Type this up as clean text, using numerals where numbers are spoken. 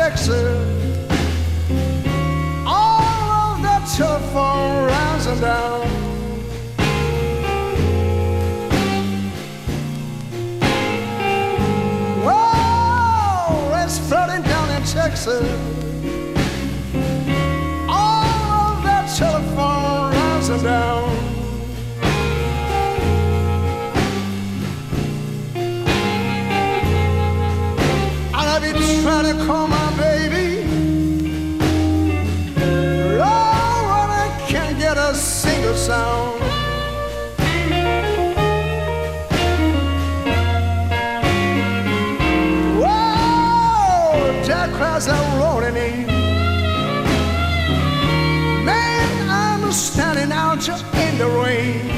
Texas. All of that telephone rising down. Whoa, it's flooding down in Texas. All of that telephone rising down. Trying to call my baby, oh, and I can't get a single sound. Whoa, Jack cries out rolling. Man, I'm standing out in the rain.